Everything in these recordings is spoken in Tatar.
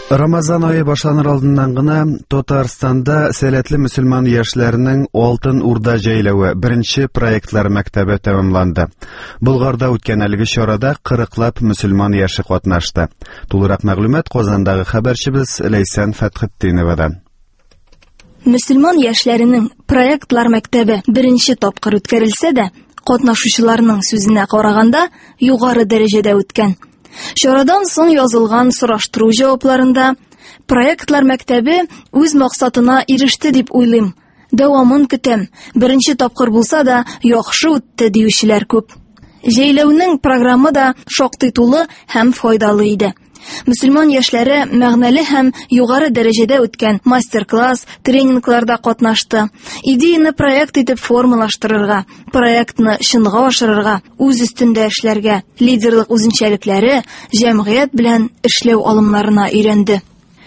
Рамазан айы башланыр алдыннан гына Татарстанда сәләтле мөселман яшьләренең Алтын Урда җәйләве беренче проектлар мәктәбе тәмамланды. Болгарда үткән әлеге чарада 40лап мөселман яше катнашты. Тулырак мәгълүмат Казандагы хәбәрчебез Ләйсән Фәтхетдиновадан. Мөселман яшьләренең проектлар мәктәбе беренче тапкыр үткәрелсә дә, катнашучыларның сүзенә караганда югары дәрәҗәдә үткән. Чарадан соң язылган сораштыру җавапларында проектлар мәктәбе үз максатына иреште дип уйлыйм. Дәвамын көтәм. Беренче тапкыр булса да яхшы үтте диючеләр күп. Җәйләүнең программы да шактый тулы һәм файдалы иде. Мөселман яшьләре мәгънәле һәм югары дәрәҗәдә үткән мастер-класс, тренингларда катнашты. Идеяны проект итеп формалаштырырга, проектны чынга ашырырга, үз өстендә эшләргә, лидерлык үзенчәлекләре, җәмгыять белән эшләү алымнарына өйрәнде.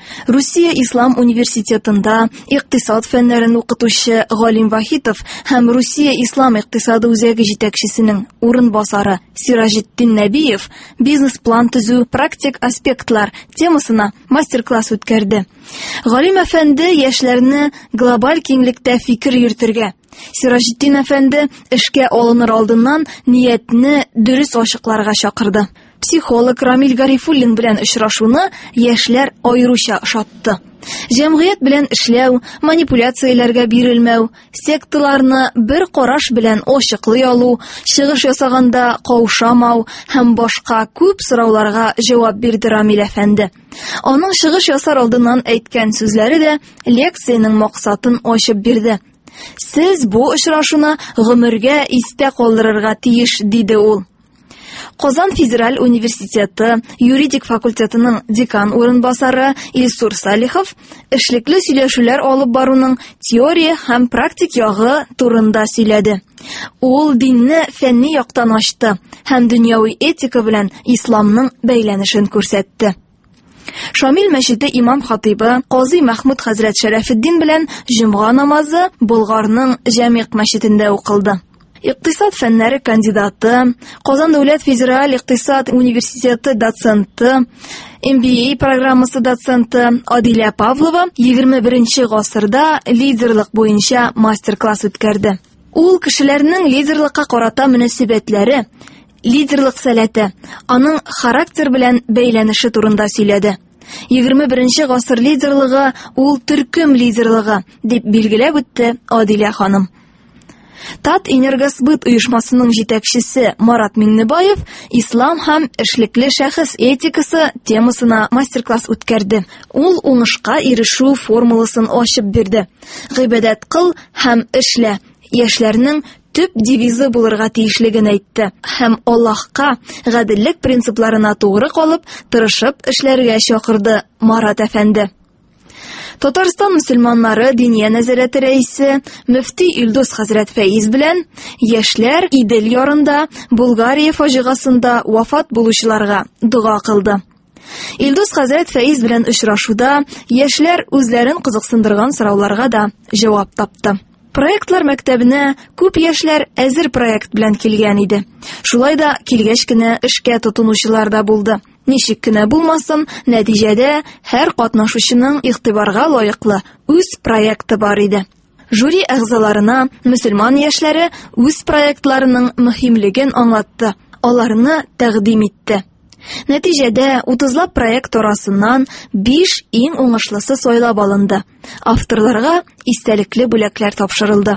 Русия Ислам университетында икътисад фәннәрен укытучы Галим Вахитов һәм Русия Ислам икътисады үзәге җитәкчесенең урынбасары Сиражетдин Нәбиев бизнес-план төзү практик аспектлар темасына мастер-класс үткәрде. Галим әфәнде яшьләрне глобаль киңлектә фикер йөртергә, Сиражетдин әфәнде эшкә алыныр алдыннан ниятне дөрес ачыкларга чакырды. Психолог Рамил Гарифуллин белән очрашуны яшьләр аеруча ошатты. Җәмгыять белән эшләү, манипуляцияләргә бирелмәү, секталарны бер караш белән ачыклый алу, чыгыш ясаганда каушамау һәм башка күп сорауларга җавап бирде Рамил әфәнде. Аның чыгыш ясар алдыннан әйткән сүзләре дә лекцияның максатын ачып бирде. Сез бу очрашуны гомергә истә калдырырга тиеш, диде ул. Казан Федераль университеты юридик факультетының декан урынбасары Илсур Салихов эшлекле сөйләшүләр алып баруның теория һәм практик ягы турында сөйләде. Ул динне фәнни яктан ачты һәм дөньяви этика белән исламның бәйләнешен күрсәтте. Шамил мәчете имам-хатибы Казый Мәхмүд хәзрәт Шәрәфетдин белән җомга намазы Болгарның Җәмигъ мәчетендә укылды. Икътисад фәннәре кандидаты, Казан дәүләт федераль икътисад университеты доценты, MBA программасы доценты Адилә Павлова 21 гасырда лидерлык буенча мастер-класс үткәрде. Ул кешеләрнең лидерлыкка карата мөнәсәбәтләре, лидерлык сәләте, аның характер белән бәйләнеше турында сөйләде. 21 гасыр лидерлыгы ул төркем лидерлыгы дип билгеләп үтте Адилә ханым. Тат Энергосбыт оешмасының җитәкчесе Марат Миңнебаев ислам һәм эшлекле шәхес этикасы темасына мастер-класс үткәрде. Ул уңышка ирешү формуласын ачып бирде. Гыйбадәт кыл һәм эшлә яшьләрнең төп девизы булырга тиешлеген әйтте һәм Аллаһка гаделлек принципларына тугры калып, тырышып эшләргә чакырды Марат әфәнде. Татарстан мөселманнары Диния нәзарәте рәисе мөфти Илдус хәзрәт Фәиз белән яшьләр Идел ярында Булгария фаҗигасында вафат булучыларга дуга кылды. Илдус хәзрәт Фәиз белән очрашуда яшьләр үзләрен кызыксындырган сорауларга да җавап тапты. Проектлар мәктәбенә күп яшьләр әзер проект белән килгән иде. Шулай да килгәч кенә эшкә тотынучылар да булды. Ничек кенә булмасын, нәтиҗәдә һәр катнашучының игътибарга лаеклы үз проекты бар иде. Жюри әгъзаларына мөселман яшьләре үз проектларының мөһимлеген аңлатты, аларны тәкъдим итте. Нәтиҗәдә 30лап проект арасыннан 5 иң уңышлысы сайлап алынды. Авторларга истәлекле бүләкләр тапшырылды.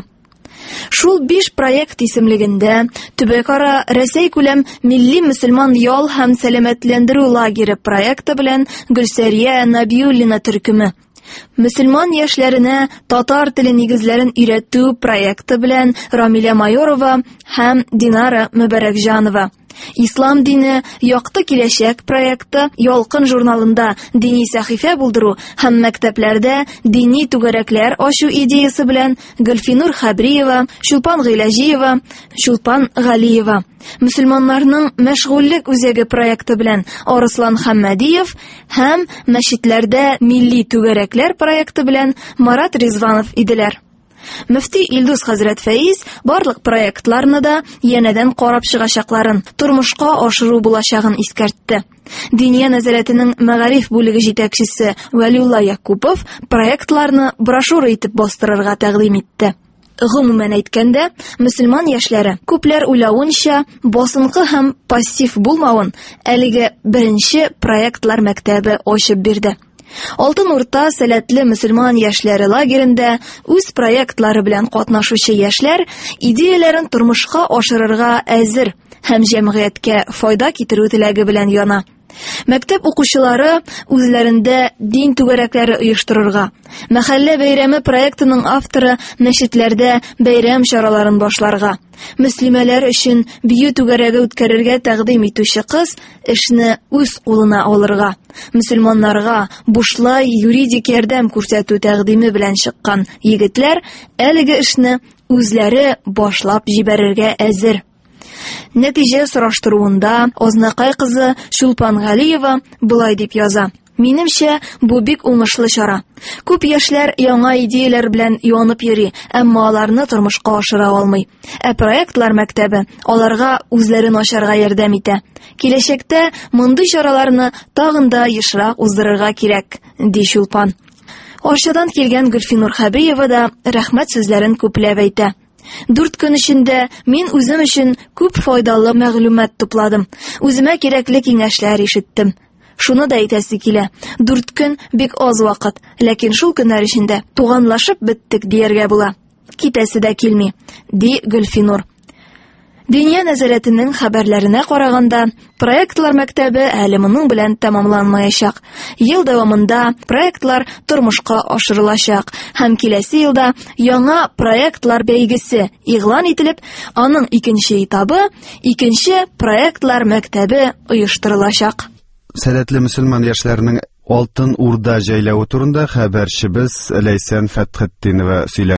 Шул 5 проект исемлегендә төбәкара Рәсәй күләм милли мөселман ял һәм сәламәтләндерү лагере проекты белән Гөлсәрия Набиуллина төркеме, мөселман яшьләренә татар теле нигезләрен өйрәтү проекты белән Рамилә Майорова һәм Динара Мөбәрәкҗанова, Ислам дине якты киләчәк проекты Ялкын журналында дини сәхифә булдыру һәм мәктәпләрдә дини түгәрәкләр ачу идеясы белән Гөлфинур Хабриева, Чулпан Гыйләҗиева, Чулпан Галиева, мөселманнарның мәшгульлек үзәге проекты белән Арыслан Хәммәдиев һәм мәчетләрдә милли түгәрәкләр проекты белән Марат Ризванов иделәр. Мөфти Илдус хәзрәт Фәиз барлык проектларны да янәдән карап чыгачакларын, тормышка ашыру булачагын искәртте. Диния нәзарәтенең мәгариф бүлеге җитәкчесе Вәлиулла Якупов проектларны брошюра итеп бастырырга тәкъдим итте. Гомумән әйткәндә, мөселман яшьләре күпләр уйлавынча басынкы һәм пассив булмавын әлеге беренче проектлар мәктәбе ачып бирде. Алтын Урта сәләтле мөселман яшьләре лагерендә үз проектлары белән катнашучы яшьләр идеяләрен тормышка ашырырга әзер һәм җәмгыятькә файда китерү теләге белән яна. Мәктәп укучылары үзләрендә дин түгәрәкләре оештырырга, мәхәллә бәйрәме проектының авторы мәчетләрдә бәйрәм чараларын башларга, мөслимәләр өчен бию түгәрәге үткәрергә тәкъдим итүче кыз эшне үз кулына алырга, мөселманнарга бушлай юридик ярдәм күрсәтү тәкъдиме белән чыккан егетләр әлеге эшне үзләре башлап җибәрергә әзер. Нәтиҗә сораштыруында Ознакай кызы Шулпан Галиева булай дип яза: "Минемчә, бу бик уңышлы чара. Күп яшьләр яңа идеяләр белән янып йөри, әмма аларны тормышка ашыра алмый. Ә проектлар мәктәбе аларга үзләрен ачарга ярдәм итә. Киләчәктә мондый чараларны тагын да ешрак уздырырга кирәк", ди Шулпан. Арчадан килгән Гөлфинур Хәбиева да рәхмәт сүзләрен күпләп әйтә. 4 көн эчендә мин үзем өчен күп файдалы мәгълүмат тупладым. Үземә кирәкле киңәшләр ишеттем. Шуны да әйтәсе килә. 4 көн бик аз вакыт, ләкин шул көннәр эчендә туганлашып беттек дияргә була. Китәсе дә килми, ди Гөлфинур. Диния нәзарәтенең хәбәрләренә караганда, проектлар мәктәбе әле моның белән тәмамланмаячак. Ел дәвамында проектлар тормышка ашырылачак һәм киләсе елда яңа проектлар бәйгесе игълан ителеп, аның икенче этабы, икенче проектлар мәктәбе оештырылачак. Сәләтле мөселман яшьләренең Алтын Урда җәйләве турында хәбәрчебез Ләйсән Фәтхетдинова сөйләде.